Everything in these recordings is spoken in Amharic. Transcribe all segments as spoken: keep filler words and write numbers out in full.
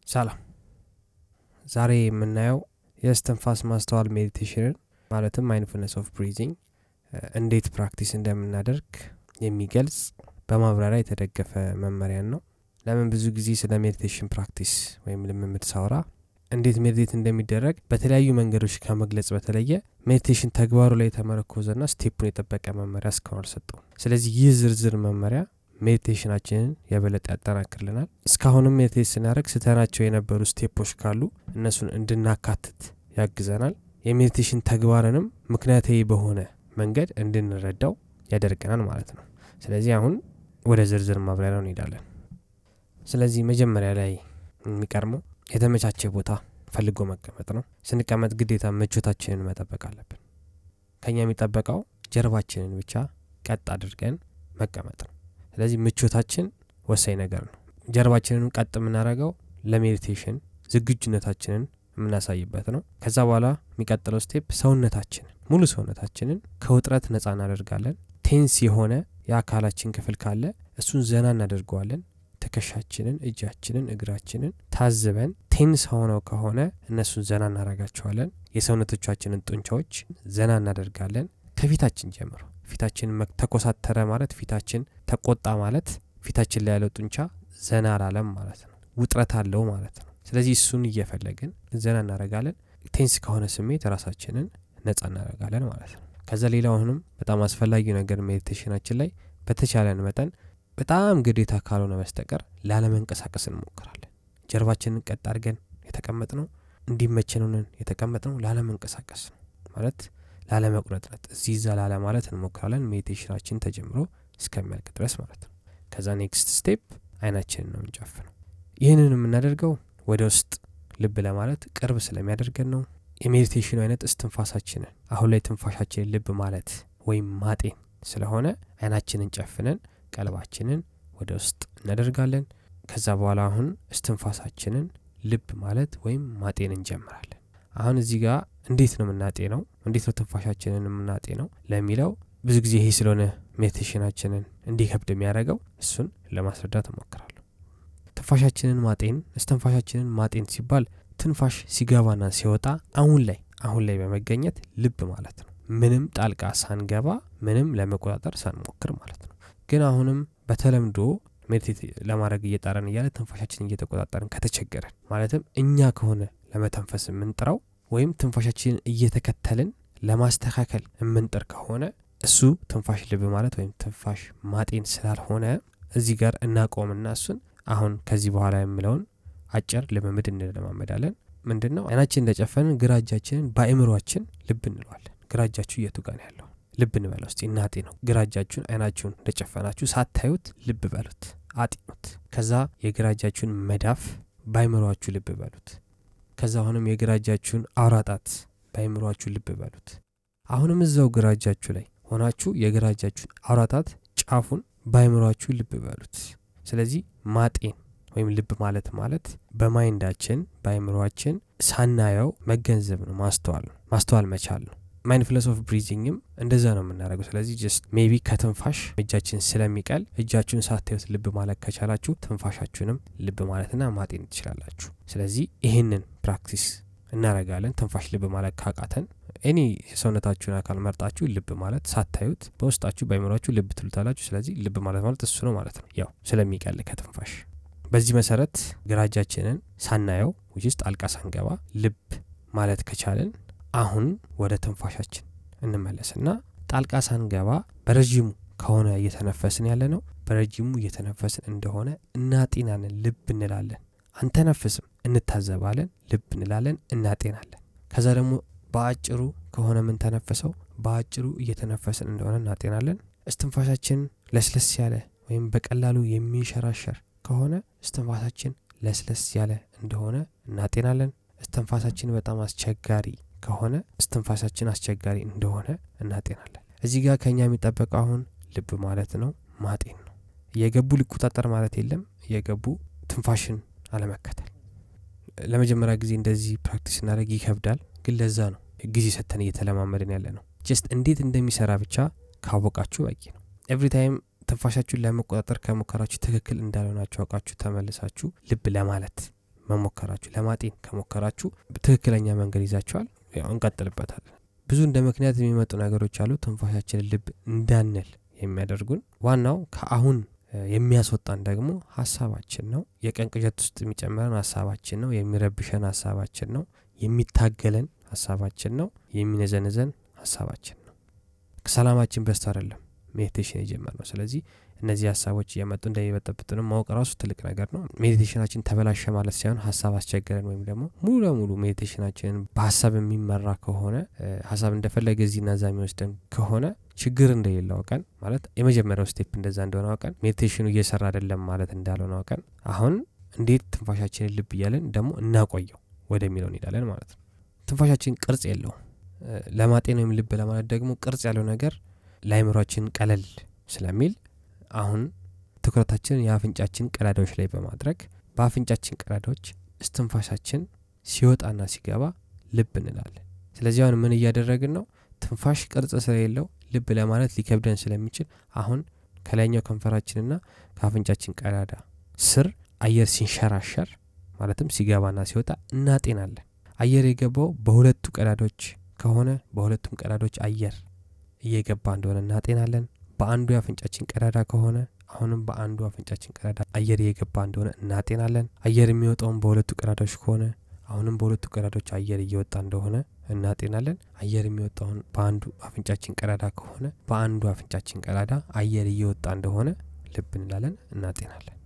ሰላም ዛሬ የምናየው የእስትንፋስ ማስተዋል ሜዲቴሽን ማለትም ማይንድፉልነስ ኦፍ ብሪዚንግ እንዴት ፕራክቲስ እንደምናደርግ የሚገልጽ በማብራሪያ የተደገፈ መመሪያ ነው። ለምን ብዙ ጊዜ ስለ ሜዲቴሽን ፕራክቲስ ወይም ልምምድ ሳወራ እንዴት ሜዲቴት እንደሚደረግ በተለያዩ መንገዶች ከመግለጽ በተለየ ሜዲቴሽን ተግባሩ ላይ ተመረኮዘና ስቴፑን የጠበቀ መመሪያ እስካሁን አልሰጠውም። ስለዚህ ይህ ዝርዝር መመሪያ ሜዲቴሽናችንን የበለጠ ያጠናክርልናል። እስካሁንም ሜዲቴት ስናደርግ ስተናቸው የነበሩ ስቴፖች ካሉ እነሱን እንድናካትት ያግዘናል። የሜዲቴሽን ተግባርንም ምክንያታዊ በሆነ መንገድ እንድንረዳው ያደርገናል ማለት ነው። ስለዚህ አሁን ወደ ዝርዝር ማብራሪያው እንሄዳለን። ስለዚህ መጀመሪያ ላይ የሚቀርመው የተመቻቸ ቦታ ፈልጎ መቀመጥ ነው። ስንቀመጥ ግዴታ ምቾታችንን መጠበቅ አለብን። ከኛ የሚጠበቀው ጀርባችንን ብቻ ቀጥ አድርገን መቀመጥ ነው። ስለዚህ ምቾታችን ወሳኝ ነገር ነው። ጀርባችንን ቀጥ የምናደርገው ለሜዲቴሽን ዝግጁነታችንን የምናሳይበት ነው። ከዛ በኋላ የሚቀጥለው ስቴፕ ሰውነታችንን ሙሉ ሰውነታችንን ከውጥረት ነፃ እናደርጋለን። ቴንስ የሆነ የአካላችን ክፍል ካለ እሱን ዘና እናደርገዋለን። ተከሻችንን፣ እጃችንን፣ እግራችንን ታዝበን ቴንስ ሆነው ከሆነ እነሱን ዘና እናደርጋቸዋለን። የሰውነቶቻችንን ጡንቻዎች ዘና እናደርጋለን። ከፊታችን ጀምሮ ፊታችን ተኮሳተረ ማለት ፊታችን ተቆጣ ማለት ፊታችን ላይ ያለው ጡንቻ ዘና አላለም ማለት ነው። ውጥረት አለው ማለት ነው። ስለዚህ እሱን እየፈለግን ዘና እናደርጋለን። ቴንስ ከሆነ ስሜት ራሳችንን ነፃ እናደርጋለን ማለት ነው። ከዛ ሌላውንም በጣም አስፈላጊ ነገር ሜዲቴሽናችን ላይ በተቻለን መጠን በጣም ግዴታ ካልሆነ በስተቀር ላለመንቀሳቀስ እንሞክራለን። ጀርባችንን ቀጥ አድርገን የተቀመጥነው እንዲመቸን ሆነን የተቀመጥነው ላለመንቀሳቀስ ነው ማለት ላለመቁረጥረት እዚህ ዛላላ ማለት እንሞክራለን። ሜዲቴሽናችን ተጀምሮ እስከሚያልቅ ድረስ ማለት ነው። ከዛ ኔክስት ስቴፕ አይናችንን ነው እንጨፍነው። ይሄንን የምናደርገው ወደ ውስጥ ልብ ለማለት ቅርብ ስለሚያደርገን ነው። የሜዲቴሽኑ አይነት እስትንፋሳችንን አሁን ላይ ትንፋሻችንን ልብ ማለት ወይም ማጤን ስለሆነ አይናችንን ጨፍነን ቀልባችንን ወደ ውስጥ እናደርጋለን። ከዛ በኋላ አሁን እስትንፋሳችንን ልብ ማለት ወይም ማጤን እንጀምራለን። አሁን እዚህ ጋር እንዴት ነው የምናጤነው? እንዴት ነው ትንፋሻችንን የምናጤነው ለሚለው ብዙ ጊዜ ይሄ ስለሆነ ሜዲቴሽናችንን እንዲከብድ የሚያደርገው እሱን ለማስረዳት እሞክራለሁ። ትንፋሻችንን ማጤን እስትንፋሻችንን ማጤን ሲባል ትንፋሽ ሲገባና ሲወጣ አሁን ላይ አሁን ላይ በመገኘት ልብ ማለት ነው። ምንም ጣልቃ ሳንገባ ምንም ለመቆጣጠር ሳንሞክር ማለት ነው። ግን አሁንም በተለምዶ ሜዲቴት ለማድረግ እየጣረን እያለ ትንፋሻችንን እየተቆጣጠርን ከተቸገረን ማለትም እኛ ከሆነ ለመተንፈስ የምንጥረው ወይም ትንፋሻችንን እየተከተልን ለማስተካከል የምንጥር ከሆነ እሱ ትንፋሽ ልብ ማለት ወይም ትንፋሽ ማጤን ስላልሆነ እዚህ ጋር እናቆምና እሱን አሁን ከዚህ በኋላ የምለውን አጭር ልምምድ እንለማመዳለን። ምንድነው? አይናችንን እንደጨፈንን ግራ እጃችንን በአእምሮአችን ልብ እንለዋለን። ግራ እጃችሁ የቱ ጋር ነው ያለው? ልብ እንበለው እስቲ እናጤ ነው። ግራ እጃችሁን አይናችሁን እንደጨፈናችሁ ሳታዩት ልብ በሉት፣ አጢኑት። ከዛ የግራ እጃችሁን መዳፍ በአእምሮአችሁ ልብ በሉት። ከዛ አሁንም የግራ እጃችሁን አውራጣት በአእምሮአችሁ ልብ በሉት። አሁንም እዛው ግራ እጃችሁ ላይ ሆናችሁ የግራ እጃችሁን አውራጣት ጫፉን በአእምሮአችሁ ልብ በሉት። ስለዚህ ማጤን ወይም ልብ ማለት ማለት በማይንዳችን በአእምሮአችን ሳናየው መገንዘብ ነው፣ ማስተዋል ነው፣ ማስተዋል መቻል ነው። ማይንድፉልነስ ኦፍ ብሪዚንግም እንደዛ ነው የምናደርገው። ስለዚህ ጀስት ሜቢ ከትንፋሽ እጃችን ስለሚቀል እጃችሁን ሳታዩት ልብ ማለት ከቻላችሁ ትንፋሻችሁንም ልብ ማለትና ማጤን ትችላላችሁ። ስለዚህ ይሄንን ፕራክቲስ እናረጋለን። ትንፋሽ ልብ ማለት ካቃተን እኔ ሰውነታችሁን አካል መርጣችሁ ልብ ማለት ሳታዩት በውስጣችሁ በአእምሮአችሁ ልብ ትሉታላችሁ። ስለዚህ ልብ ማለት ማለት እሱ ነው ማለት ነው፣ ያው ስለሚቀል ከትንፋሽ። በዚህ መሰረት ግራ እጃችንን ሳናየው ውስጥ ጣልቃ ሳንገባ ልብ ማለት ከቻለን አሁን ወደ ትንፋሻችን እንመለስና ጣልቃ ሳንገባ በረጅሙ ከሆነ እየተነፈስን ያለ ነው በረጅሙ እየተነፈስን እንደሆነ እናጤናለን፣ ልብ እንላለን። አንተነፍስም፣ እንታዘባለን፣ ልብ እንላለን፣ እናጤናለን። ከዛ ደግሞ በአጭሩ ከሆነ ምን ተነፈሰው በአጭሩ እየተነፈስን እንደሆነ እናጤናለን። እስትንፋሳችን ለስለስ ያለ ወይም በቀላሉ የሚሸራሸር ከሆነ እስትንፋሳችን ለስለስ ያለ እንደሆነ እናጤናለን። እስትንፋሳችን በጣም አስቸጋሪ ከሆነ እስትንፋሳችን አስቸጋሪ እንደሆነ እናጤናለን። እዚህ ጋር ከኛ የሚጠበቀው አሁን ልብ ማለት ነው፣ ማጤን ነው። የገቡ ሊቆጣጠር ማለት የለም፣ የገቡ ትንፋሽን አለመከተል። ለመጀመሪያ ጊዜ እንደዚህ ፕራክቲስ እናደርግ ይከብዳል፣ ግን ለዛ ነው ጊዜ ሰተን እየተለማመድን ያለ ነው። ጀስት እንዴት እንደሚሰራ ብቻ ካወቃችሁ በቂ ነው። ኤቭሪ ታይም ትንፋሻችሁን ለመቆጣጠር ከሞከራችሁ ትክክል እንዳልሆናችሁ አውቃችሁ ተመልሳችሁ ልብ ለማለት መሞከራችሁ ለማጤን ከሞከራችሁ ትክክለኛ መንገድ ይዛችኋል። ያው እንቀጥልበታለን። ብዙ እንደ ምክንያት የሚመጡ ነገሮች አሉ ትንፋሻችንን ልብ እንዳንል የሚያደርጉን። ዋናው ከአሁን የሚያስወጣን ደግሞ ሐሳባችን ነው። የቀን ቅዠት ውስጥ የሚጨምረን ሐሳባችን ነው። የሚረብሸን ሐሳባችን ነው። የሚታገለን ሐሳባችን ነው። የሚነዘነዘን ሐሳባችን ነው። ከሰላማችን በስተ አይደለም ሜዲቴሽን የጀመርነው። ስለዚህ እነዚህ ሐሳቦች እየመጡ እንደሚበጠብጡን ማወቅ ራሱ ትልቅ ነገር ነው። ሜዲቴሽናችን ተበላሸ ማለት ሳይሆን ሐሳብ አስቸገረን ወይም ደግሞ ሙሉ ለሙሉ ሜዲቴሽናችንን በሐሳብ የሚመራ ከሆነ ሐሳብ እንደፈለገ እዚህና እዛ የሚወስደን ከሆነ ችግር እንደሌለው አውቀን ማለት የመጀመሪያው ስቴፕ እንደዛ እንደሆነ አውቀን ሜዲቴሽኑ እየሰራ አይደለም ማለት እንዳልሆነ አውቀን አሁን እንዴት ትንፋሻችንን ልብ እያለን ደግሞ እናቆየው ወደሚለው እንሄዳለን ማለት ነው። ትንፋሻችን ቅርጽ የለውም። ለማጤን ወይም ልብ ለማለት ደግሞ ቅርጽ ያለው ነገር ለአእምሮአችን ቀለል ስለሚል አሁን ትኩረታችንን የአፍንጫችን ቀዳዳዎች ላይ በማድረግ በአፍንጫችን ቀዳዳዎች እስትንፋሳችን ሲወጣና ሲገባ ልብ እንላለን። ስለዚህ አሁን ምን እያደረግን ነው? ትንፋሽ ቅርጽ ስለሌለው ልብ ለማለት ሊከብደን ስለሚችል አሁን ከላይኛው ከንፈራችንና ከአፍንጫችን ቀዳዳ ስር አየር ሲንሸራሸር ማለትም ሲገባና ሲወጣ እናጤናለን። አየር የገባው በሁለቱ ቀዳዳዎች ከሆነ በሁለቱም ቀዳዳዎች አየር እየገባ እንደሆነ እናጤናለን። በአንዱ የአፍንጫችን ቀዳዳ ከሆነ አሁንም በአንዱ አፍንጫችን ቀዳዳ አየር እየገባ እንደሆነ እናጤናለን። አየር የሚወጣው በሁለቱ ቀዳዳዎች ከሆነ አሁንም በሁለቱ ቀዳዳዎች አየር እየወጣ እንደሆነ እናጤናለን። አየር የሚወጣው በአንዱ አፍንጫችን ቀዳዳ ከሆነ በአንዱ አፍንጫችን ቀዳዳ አየር እየወጣ እንደሆነ ልብ እንላለን፣ እናጤናለን።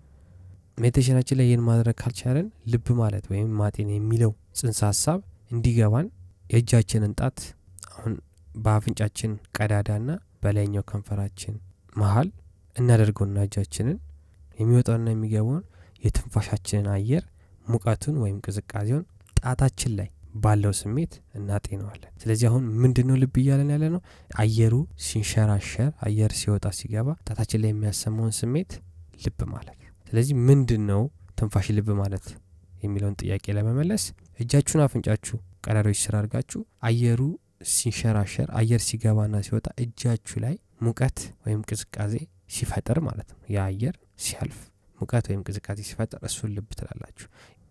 ሜዲቴሽናችን ላይ ይህን ማድረግ ካልቻለን ልብ ማለት ወይም ማጤን የሚለው ጽንሰ ሐሳብ እንዲገባን የእጃችንን ጣት አሁን በአፍንጫችን ቀዳዳና በላይኛው ከንፈራችን መሃል እናደርገውና እጃችንን የሚወጣውና የሚገባውን የትንፋሻችንን አየር ሙቀቱን ወይም ቅዝቃዜውን ጣታችን ላይ ባለው ስሜት እናጤነዋለን። ስለዚህ አሁን ምንድነው ልብ እያለን ያለ ነው? አየሩ ሲንሸራሸር አየር ሲወጣ ሲገባ ጣታችን ላይ የሚያሰማውን ስሜት ልብ ማለት። ስለዚህ ምንድነው ትንፋሽ ልብ ማለት የሚለውን ጥያቄ ለመመለስ እጃችሁን አፍንጫችሁ ቀዳዳዎች ስር አድርጋችሁ አየሩ ሲንሸራሸር አየር ሲገባና ሲወጣ እጃችሁ ላይ ሙቀት ወይም ቅዝቃዜ ሲፈጠር ማለት ነው። ያ አየር ሲያልፍ ሙቀት ወይም ቅዝቃዜ ሲፈጠር እሱን ልብ ትላላችሁ።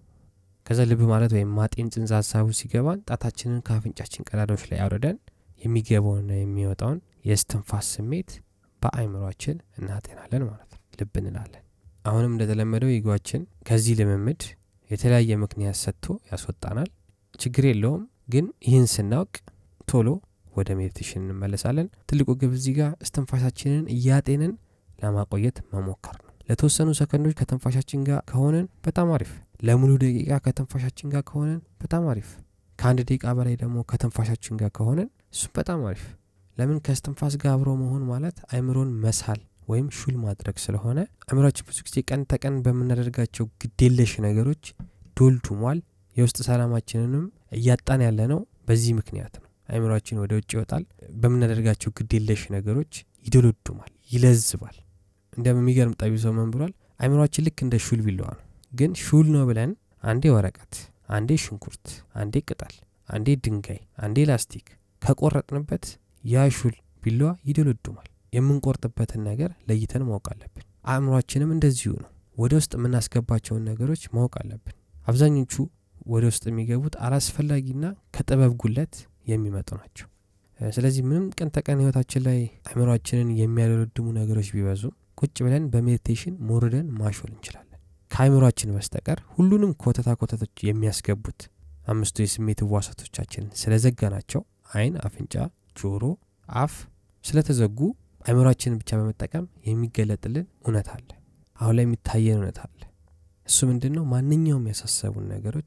ከዛ ልብ ማለት ወይም ማጤን ጽንሰ ሐሳቡ ሲገባን ጣታችንን ከአፍንጫችን ቀዳዳዎች ላይ አውርደን የሚገባውና የሚወጣውን የእስትንፋስ ስሜት በአእምሮአችን እናጤናለን ማለት ነው። ልብ እንላለን። አሁንም እንደተለመደው ይጓችን ከዚህ ልምምድ የተለያየ ምክንያት ሰጥቶ ያስወጣናል። ችግር የለውም። ግን ይህን ስናውቅ ቶሎ ወደ ሜዲቴሽን እንመለሳለን። ትልቁ ግብ እዚህ ጋር እስትንፋሳችንን እያጤንን ለማቆየት መሞከር ነው። ለተወሰኑ ሰከንዶች ከተንፋሻችን ጋር ከሆነን በጣም አሪፍ። ለሙሉ ደቂቃ ከተንፋሻችን ጋር ከሆነን በጣም አሪፍ። ከአንድ ደቂቃ በላይ ደግሞ ከተንፋሻችን ጋር ከሆነን እሱ በጣም አሪፍ። ለምን? ከእስትንፋስ ጋር አብሮ መሆን ማለት አእምሮን መሳል ወይም ሹል ማድረግ ስለሆነ አእምሮአችን ብዙ ጊዜ ቀን ተቀን በመናደርጋቸው ግዴለሽ ነገሮች ዶልቱሟል። የውስጥ ሰላማችንንም እያጣን ያለ ነው በዚህ ምክንያት ነው። አእምሮአችን ወደ ውጭ ይወጣል። በመናደርጋቸው ግዴለሽ ነገሮች ይዶልቱማል፣ ይለዝባል። እንደሚገርም ጠቢብ ሰው መንብሯል። አእምሮአችን ልክ እንደ ሹል ቢላዋ ነው። ግን ሹል ነው ብለን አንዴ ወረቀት፣ አንዴ ሽንኩርት፣ አንዴ ቅጠል፣ አንዴ ድንጋይ፣ አንዴ ላስቲክ ከቆረጥንበት ያ ሹል ቢላዋ ይዶልቱማል። የምንቆርጥበትን ነገር ለይተን ማወቅ አለብን። አእምሮአችንም እንደዚሁ ነው። ወደ ውስጥ የምናስገባቸውን ነገሮች ማወቅ አለብን። አብዛኞቹ ወደ ውስጥ የሚገቡት አላስፈላጊና ከጥበብ ጉለት የሚመጡ ናቸው። ስለዚህ ምንም ቀን ተቀን ህይወታችን ላይ አእምሮአችንን የሚያደርድሙ ነገሮች ቢበዙ ቁጭ ብለን በሜዲቴሽን ሞርደን ማሾል እንችላለን። ከአእምሮአችን በስተቀር ሁሉንም ኮተታ ኮተቶች የሚያስገቡት አምስቱ የስሜት ህዋሳቶቻችን ስለዘጋናቸው አይን፣ አፍንጫ፣ ጆሮ፣ አፍ ስለተዘጉ አእምሮአችንን ብቻ በመጠቀም የሚገለጥልን እውነት አለ። አሁን ላይ የሚታየን እውነት አለ። እሱ ምንድነው? ማንኛውም ያሳሰቡን ነገሮች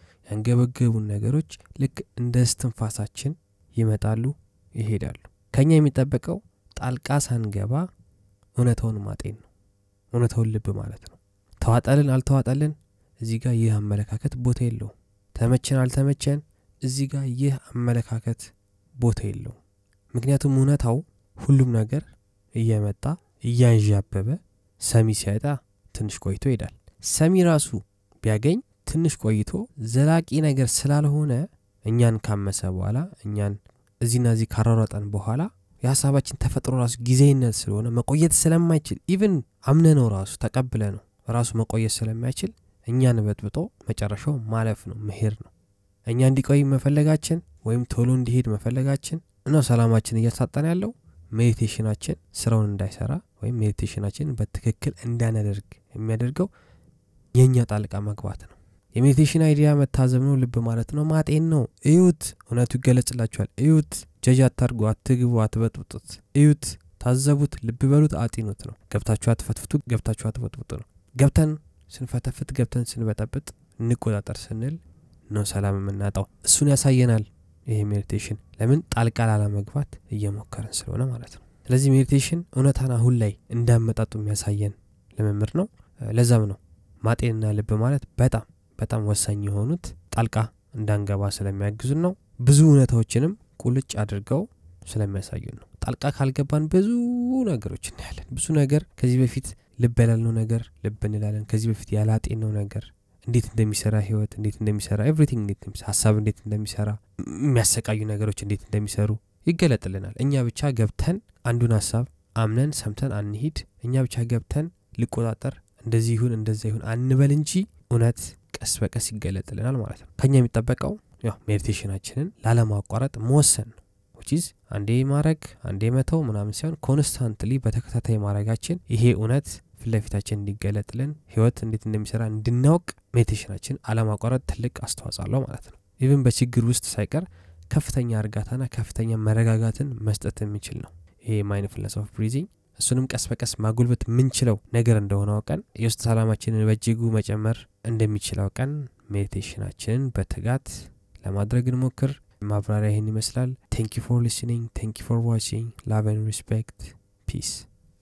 ያንገበገቡን ነገሮች ልክ እንደ እስትንፋሳችን ይመጣሉ፣ ይሄዳሉ። ከኛ የሚጠበቀው ጣልቃ ሳንገባ እውነታውን ማጤን ነው። እውነታውን ልብ ማለት ነው። ተዋጣልን አልተዋጣልን እዚህ ጋር ይህ አመለካከት ቦታ የለውም። ተመቸን አልተመቸን እዚህ ጋር ይህ አመለካከት ቦታ የለውም። ምክንያቱም እውነታው ሁሉም ነገር እየመጣ እያንዣበበ ሰሚ ሲያጣ ትንሽ ቆይቶ ይሄዳል። ሰሚ ራሱ ቢያገኝ ትንሽ ቆይቶ ዘላቂ ነገር ስላልሆነ እኛን ካመሰ በኋላ እኛን እዚህና እዚህ ካራራጣን በኋላ የሐሳባችን ተፈጥሮ ራሱ ጊዜይነት ስለሆነ መቆየት ስለማይችል ኢቭን አምነነው ራሱ ተቀብለነው ራሱ መቆየት ስለማይችል እኛን በጥብጦ መጨረሻው ማለፍ ነው መሄድ ነው እኛ እንዲቆይ መፈለጋችን ወይም ቶሎ እንዲሄድ መፈለጋችን እና ሰላማችን እያሳጣን ያለው ሜዲቴሽናችን ስራውን እንዳይሰራ ወይም ሜዲቴሽናችን በትክክል እንዳናደርግ የሚያደርገው የኛ ጣልቃ መግባት ነው የሜዲቴሽን አይዲያ መታዘብ ነው ልብ ማለት ነው ማጤን ነው እዩት እውነቱ ይገለጽላችኋል እዩት ጀጅ አታርጉ አትግቡ አትበጥብጡት እዩት ታዘቡት ልብ በሉት አጢኑት ነው ገብታችሁ አትፈትፍቱ ገብታችሁ አትበጥብጡ ነው ገብተን ስንፈተፍት ገብተን ስንበጠብጥ እንቆጣጠር ስንል ነው ሰላም የምናጣው እሱን ያሳየናል ይሄ ሜዲቴሽን ለምን ጣልቃ ላለመግባት እየሞከረን ስለሆነ ማለት ነው ስለዚህ ሜዲቴሽን እውነታና አሁን ላይ እንዳመጣጡ የሚያሳየን ለመምር ነው ለዛም ነው ማጤንና ልብ ማለት በጣም በጣም ወሳኝ የሆኑት ጣልቃ እንዳንገባ ስለሚያግዙን ነው ብዙ እውነታዎችንም ቁልጭ አድርገው ስለሚያሳዩን ነው ጣልቃ ካልገባን ብዙ ነገሮች እናያለን ብዙ ነገር ከዚህ በፊት ልብ ያላልነው ነገር ልብ እንላለን ከዚህ በፊት ያላጤነው ነገር እንዴት እንደሚሰራ ህይወት እንዴት እንደሚሰራ ኤቭሪቲንግ እንዴት እንደሚሰራ ሐሳብ እንዴት እንደሚሰራ የሚያሰቃዩ ነገሮች እንዴት እንደሚሰሩ ይገለጥልናል እኛ ብቻ ገብተን አንዱን ሐሳብ አምነን ሰምተን አንሂድ እኛ ብቻ ገብተን ልቆጣጠር እንደዚህ ይሁን እንደዚህ ይሁን አንበል እንጂ እውነት ቀስ በቀስ ይገለጥልናል ማለት ነው ከኛ የሚጠበቀው ያው ሜዲቴሽናችንን ላለማቋረጥ መወሰን ነው which is አንዴ ማረግ አንዴ መተው ምናምን ሳይሆን ኮንስታንትሊ በተከታታይ ማረጋችን ይሄ እውነት ፍለፊታችን እንዲገለጥልን ህይወት እንዴት እንደሚሰራ እንድናውቅ ሜዲቴሽናችን አለማቋረጥ ትልቅ አስተዋጽኦ አለው ማለት ነው ኢቭን በችግር ውስጥ ሳይቀር ከፍተኛ እርጋታና ከፍተኛ መረጋጋትን መስጠት የሚችል ነው ይሄ ማይንድፉልነስ ኦፍ ብሪዚንግ እሱንም ቀስ በቀስ ማጉልበት ምንችለው ነገር እንደሆነ አውቀን የውስጥ ሰላማችንን በእጅጉ መጨመር እንደሚችል አውቀን ሜዲቴሽናችንን በትጋት ለማድረግ እንሞክር ማብራሪያ ይሄን ይመስላል thank you for listening thank you for watching love and respect peace